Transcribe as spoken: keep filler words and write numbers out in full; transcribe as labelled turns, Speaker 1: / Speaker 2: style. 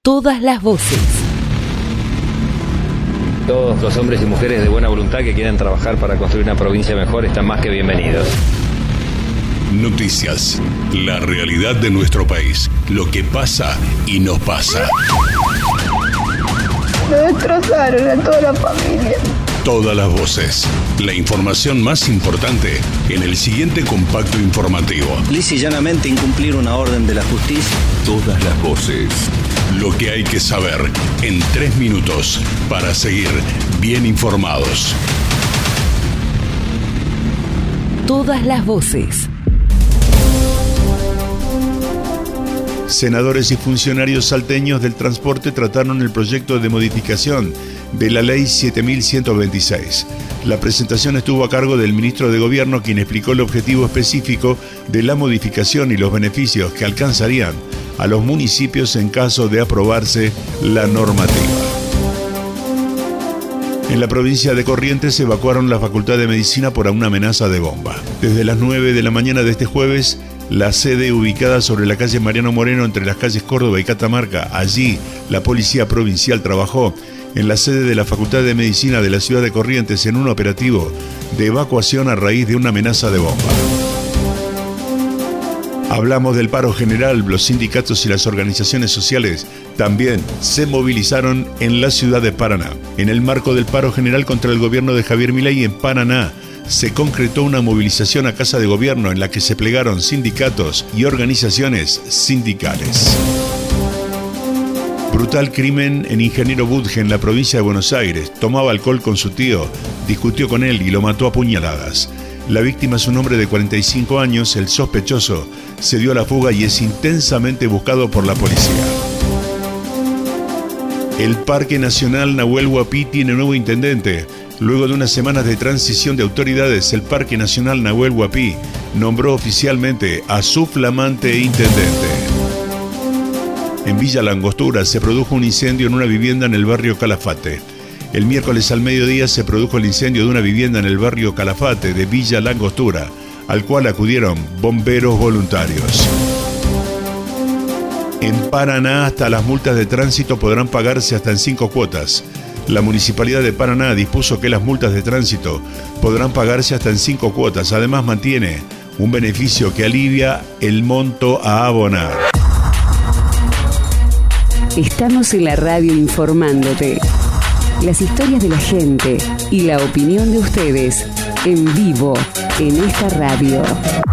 Speaker 1: Todas las voces.
Speaker 2: Todos los hombres y mujeres de buena voluntad que quieran trabajar para construir una provincia mejor están más que bienvenidos.
Speaker 3: Noticias, la realidad de nuestro país, lo que pasa y nos pasa.
Speaker 4: Me destrozaron a toda la familia.
Speaker 3: Todas las voces, la información más importante en el siguiente compacto informativo.
Speaker 5: Lisa y llanamente incumplir una orden de la justicia.
Speaker 3: Todas las voces, lo que hay que saber en tres minutos para seguir bien informados.
Speaker 1: Todas las voces.
Speaker 6: Senadores y funcionarios salteños del transporte trataron el proyecto de modificación de la Ley siete mil ciento veintiséis. La presentación estuvo a cargo del ministro de Gobierno, quien explicó el objetivo específico de la modificación y los beneficios que alcanzarían a los municipios en caso de aprobarse la normativa. En la provincia de Corrientes se evacuaron la Facultad de Medicina por una amenaza de bomba. Desde las nueve de la mañana de este jueves, la sede ubicada sobre la calle Mariano Moreno entre las calles Córdoba y Catamarca, allí la Policía Provincial trabajó en la sede de la Facultad de Medicina de la ciudad de Corrientes en un operativo de evacuación a raíz de una amenaza de bomba. Hablamos del paro general. Los sindicatos y las organizaciones sociales también se movilizaron en la ciudad de Paraná. En el marco del paro general contra el gobierno de Javier Milei en Paraná, se concretó una movilización a Casa de Gobierno en la que se plegaron sindicatos y organizaciones sindicales. Brutal crimen en Ingeniero Budge, en la provincia de Buenos Aires. Tomaba alcohol con su tío, discutió con él y lo mató a puñaladas. La víctima es un hombre de cuarenta y cinco años. El sospechoso se dio a la fuga y es intensamente buscado por la policía. El Parque Nacional Nahuel Huapi tiene nuevo intendente. Luego de unas semanas de transición de autoridades, el Parque Nacional Nahuel Huapi nombró oficialmente a su flamante intendente. En Villa Langostura se produjo un incendio en una vivienda en el barrio Calafate. El miércoles al mediodía se produjo el incendio de una vivienda en el barrio Calafate de Villa Langostura, al cual acudieron bomberos voluntarios. En Paraná, hasta las multas de tránsito podrán pagarse hasta en cinco cuotas. La Municipalidad de Paraná dispuso que las multas de tránsito podrán pagarse hasta en cinco cuotas. Además, mantiene un beneficio que alivia el monto a abonar.
Speaker 1: Estamos en la radio informándote. Las historias de la gente y la opinión de ustedes en vivo en esta radio.